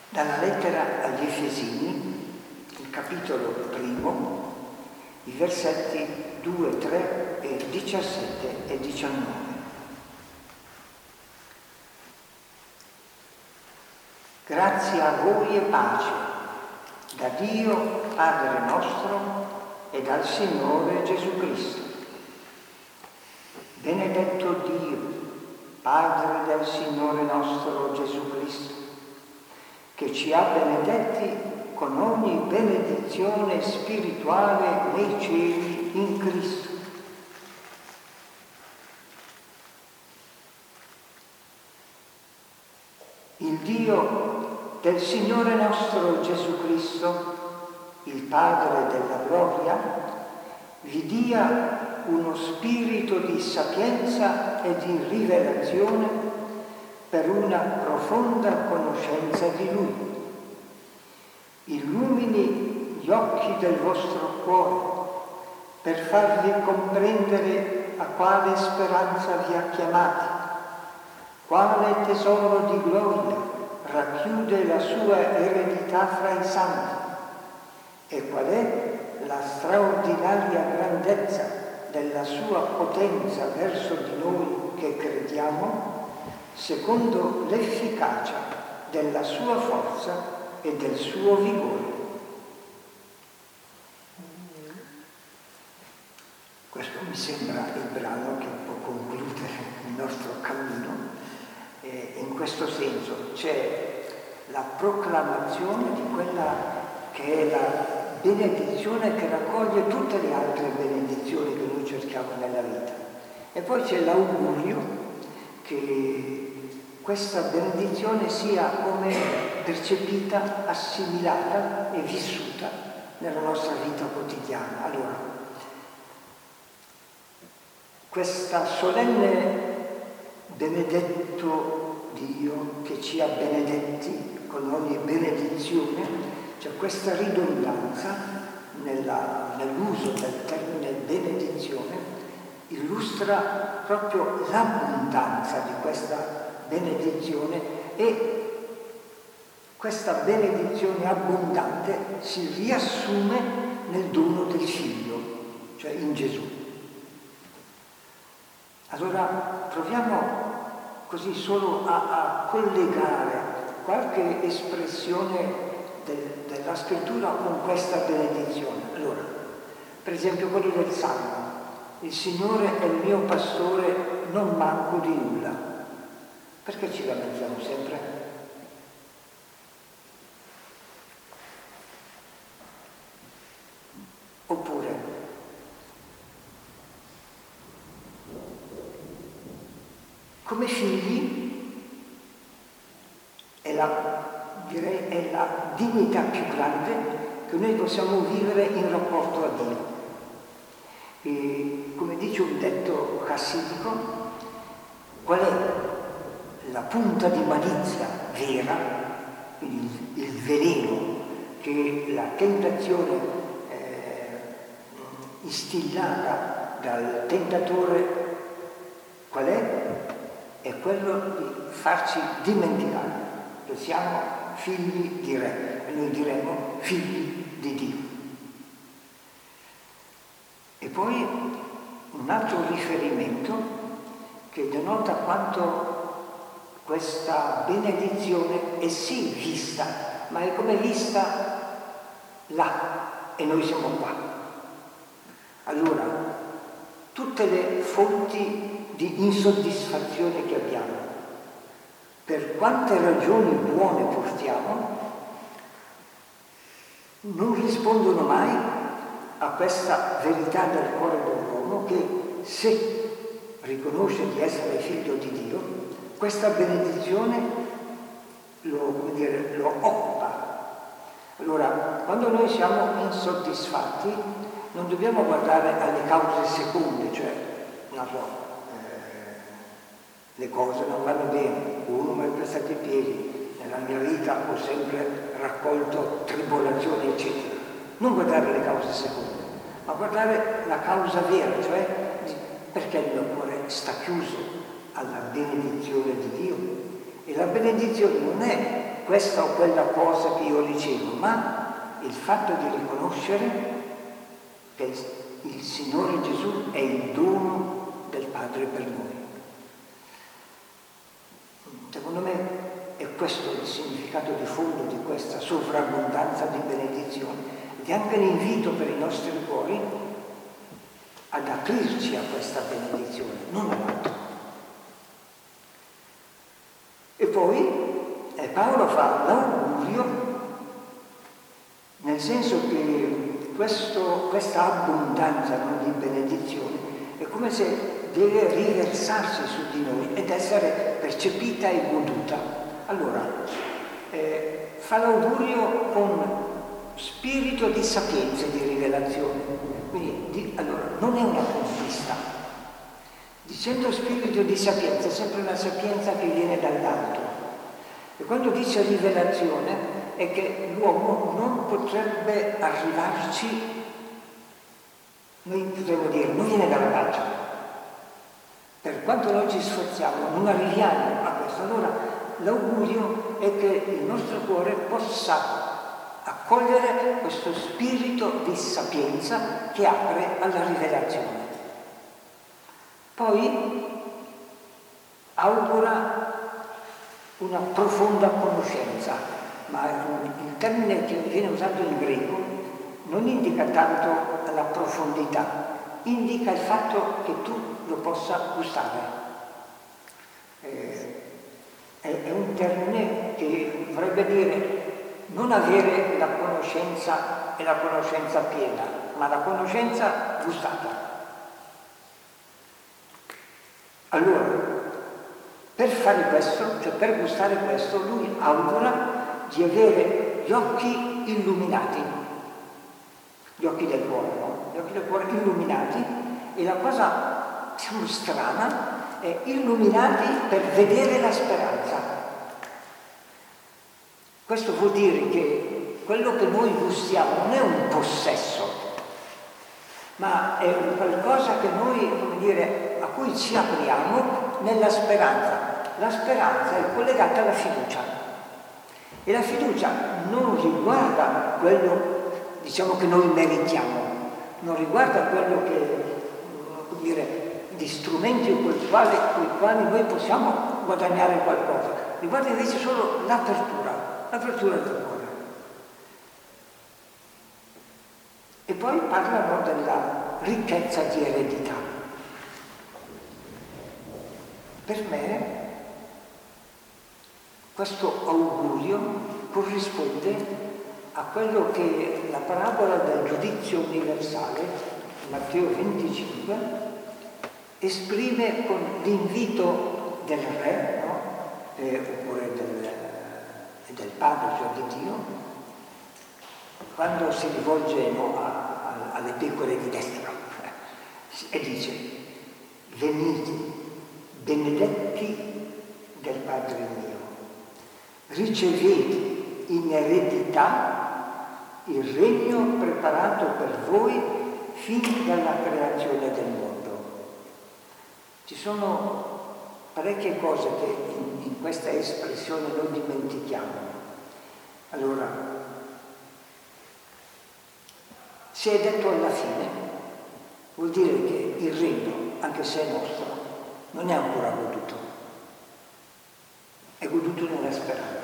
Dalla lettera agli Efesini, il capitolo 1, i versetti 2, 3 e 17 e 19. Grazie a voi e pace da Dio Padre nostro e dal Signore Gesù Cristo. Benedetto Dio, Padre del Signore nostro Gesù Cristo, che ci ha benedetti con ogni benedizione spirituale nei cieli in Cristo. Il Dio del Signore nostro Gesù Cristo, il Padre della gloria, vi dia uno spirito di sapienza e di rivelazione per una profonda conoscenza di Lui. Illumini gli occhi del vostro cuore per farvi comprendere a quale speranza vi ha chiamati, quale tesoro di gloria racchiude la sua eredità fra i santi e qual è la straordinaria grandezza della sua potenza verso di noi che crediamo, secondo l'efficacia della sua forza e del suo vigore. Questo mi sembra il brano che può concludere il nostro cammino. In questo senso c'è la proclamazione di quella che è la benedizione che raccoglie tutte le altre benedizioni che noi cerchiamo nella vita. E poi c'è l'augurio che questa benedizione sia come percepita, assimilata e vissuta nella nostra vita quotidiana. Allora, questa solenne benedetto Dio che ci ha benedetti con ogni benedizione, cioè questa ridondanza nell'uso del termine benedizione illustra proprio l'abbondanza di questa benedizione, e questa benedizione abbondante si riassume nel dono del Figlio, cioè in Gesù. Allora proviamo così solo a collegare qualche espressione della scrittura con questa benedizione. Allora, per esempio quello del Salmo: il Signore è il mio pastore, non manco di nulla. Perché ci lamentiamo sempre? Oppure, come figli, è la dignità più grande che noi possiamo vivere in rapporto a Dio. E come dice un detto chassidico, qual è la punta di malizia vera, quindi il veleno che la tentazione instillata dal tentatore, qual è? È quello di farci dimenticare che siamo figli di Re, e noi diremo figli di Dio. E poi un altro riferimento che denota quanto questa benedizione è sì vista, ma è come vista là e noi siamo qua. Allora, tutte le fonti di insoddisfazione che abbiamo, per quante ragioni buone portiamo, non rispondono mai a questa verità del cuore dell'uomo che, se riconosce di essere figlio di Dio, questa benedizione lo occupa. Allora, quando noi siamo insoddisfatti, non dobbiamo guardare alle cause seconde, cioè, non so, le cose non vanno bene, uno mi ha prestato i piedi, nella mia vita ho sempre raccolto tribolazioni, eccetera. Non guardare le cause seconde, ma guardare la causa vera, cioè perché il mio cuore sta chiuso alla benedizione di Dio. E la benedizione non è questa o quella cosa che io ricevo, ma il fatto di riconoscere che il Signore Gesù è il dono del Padre per noi. Secondo me è questo il significato di fondo di questa sovrabbondanza di benedizione ed è anche l'invito per i nostri cuori ad aprirci a questa benedizione, non all'altro. E poi Paolo fa l'augurio, nel senso che questa abbondanza di benedizione è come se deve riversarsi su di noi ed essere percepita e goduta. Allora, fa l'augurio con spirito di sapienza e di rivelazione. Quindi, allora, non è una conquista. Dicendo spirito di sapienza, è sempre una sapienza che viene dall'alto. E quando dice rivelazione è che l'uomo non potrebbe arrivarci, noi potremmo dire, non viene dalla pace. Per quanto noi ci sforziamo, non arriviamo a questo. Allora l'augurio è che il nostro cuore possa accogliere questo spirito di sapienza che apre alla rivelazione. Poi augura una profonda conoscenza, ma il termine che viene usato in greco non indica tanto la profondità, indica il fatto che tu lo possa gustare. È un termine che vorrebbe dire non avere la conoscenza e la conoscenza piena, ma la conoscenza gustata. Allora, per fare questo, cioè per gustare questo, lui augura di avere gli occhi illuminati, gli occhi del cuore, no? Gli occhi del cuore illuminati, e la cosa, diciamo, strana è illuminati per vedere la speranza. Questo vuol dire che quello che noi gustiamo non è un possesso, ma è un qualcosa che noi, come dire, a cui ci apriamo nella speranza. La speranza è collegata alla fiducia e la fiducia non riguarda quello, diciamo, che noi meritiamo, non riguarda quello che, come dire, gli strumenti con i quali noi possiamo guadagnare qualcosa, riguarda invece solo l'apertura del cuore. E poi parlano della ricchezza di eredità. Per me questo augurio corrisponde a quello che la parabola del giudizio universale, Matteo 25, esprime con l'invito del re, no? Oppure del padre, cioè di Dio, quando si rivolge, no, alle pecore di destra e dice: venite, benedetti del Padre mio, ricevete in eredità il regno preparato per voi fin dalla creazione del mondo. Ci sono parecchie cose che in questa espressione noi dimentichiamo. Allora, se è detto alla fine, vuol dire che il regno, anche se è nostro, non è ancora goduto, è goduto nella speranza.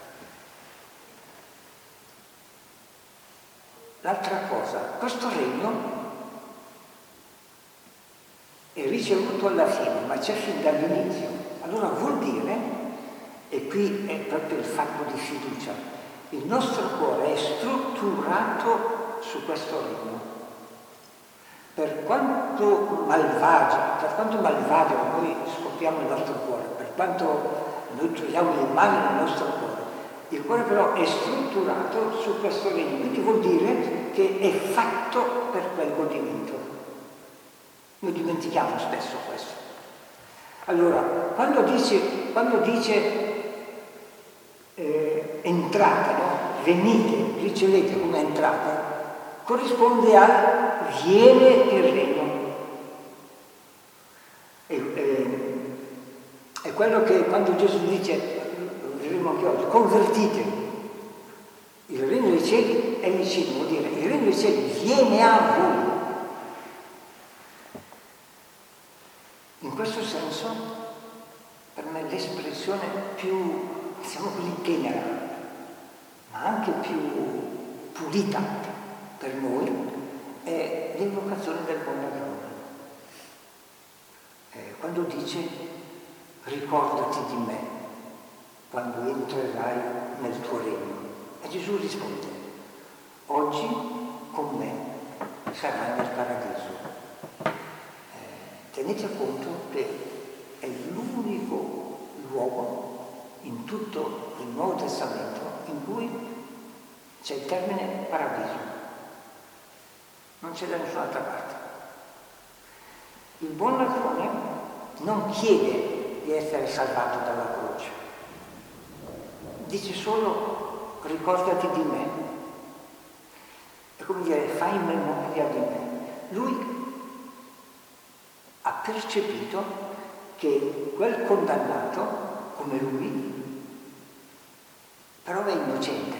L'altra cosa, questo regno è ricevuto alla fine, ma c'è fin dall'inizio. Allora vuol dire, e qui è proprio il fatto di fiducia, il nostro cuore è strutturato su questo regno. Per quanto malvagio noi scopriamo il nostro cuore, per quanto noi troviamo il male nel nostro cuore, il cuore però è strutturato su questo regno, quindi vuol dire che è fatto per quel godimento. Noi dimentichiamo spesso questo. Allora, quando dice entrate, no? Venite, ricevete come entrate, corrisponde a viene il regno. È quello che quando Gesù dice, vedremo dico anche oggi, convertitevi. Il regno dei cieli è vicino, vuol dire il regno dei cieli viene a voi. In questo senso, per me l'espressione più, diciamo così, tenera, ma anche più pulita per noi, è l'invocazione del buon ladrone. Quando dice ricordati di me quando entrerai nel tuo regno. E Gesù risponde, oggi con me sarai nel paradiso. Tenete conto che è l'unico luogo in tutto il Nuovo Testamento in cui c'è il termine paradiso. Non c'è da nessun'altra parte. Il buon ladrone non chiede di essere salvato dalla croce. Dice solo ricordati di me. È come dire, fai memoria di me. Lui ha percepito che quel condannato, come lui, però è innocente.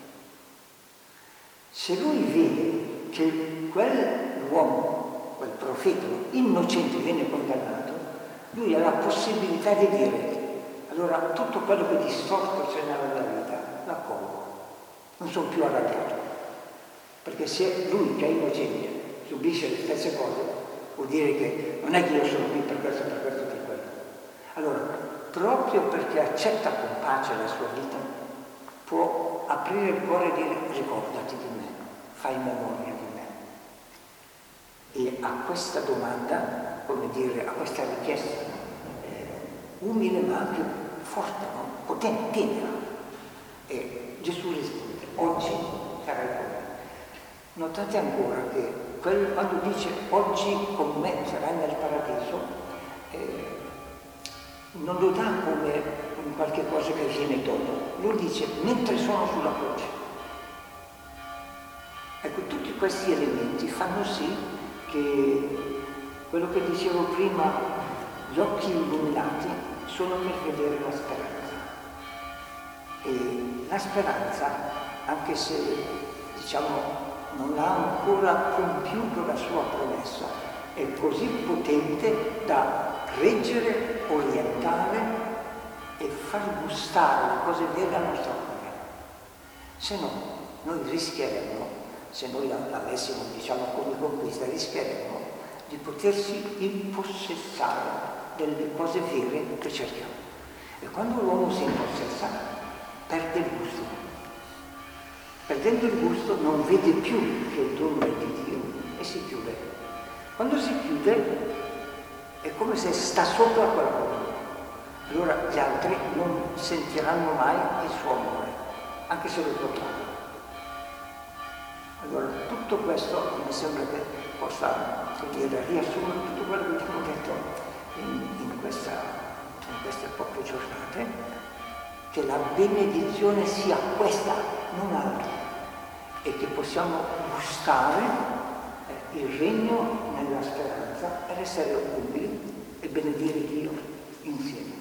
Se lui vede che quell'uomo, quel profeta innocente viene condannato, lui ha la possibilità di dire, allora tutto quello che di storto c'è nella mia vita l'accolgo, non sono più arrabbiato, perché se lui che è innocente subisce le stesse cose, vuol dire che non è che io sono qui per questo, per questo, per quello. Allora, proprio perché accetta con pace la sua vita, può aprire il cuore e dire ricordati di me, fai memoria di me. E a questa domanda, come dire, a questa richiesta umile ma anche forte, no? Potente, tenera, e Gesù risponde, oggi sarai con me. Notate ancora che quando dice oggi con me sarai nel paradiso, non lo dà come qualche cosa che viene dopo, lo dice mentre sono sulla croce. Ecco, tutti questi elementi fanno sì che quello che dicevo prima, gli occhi illuminati sono per vedere la speranza. E la speranza, anche se diciamo non ha ancora compiuto la sua promessa, è così potente da reggere, orientare e far gustare le cose vere al nostro cuore. Se no, noi rischieremmo, se noi l'avessimo diciamo come conquista, rischieremmo di potersi impossessare delle cose vere che cerchiamo. E quando l'uomo si impossessa, perde il gusto. Perdendo il gusto non vede più che il dono è di Dio e si chiude. Quando si chiude è come se sta sopra quella cosa. Allora gli altri non sentiranno mai il suo amore, anche se lo trovano. Allora tutto questo mi sembra che possa riassumere tutto quello che abbiamo detto in queste poche giornate, che la benedizione sia questa, non altra, e che possiamo gustare il regno nella speranza per essere umili e benedire Dio insieme.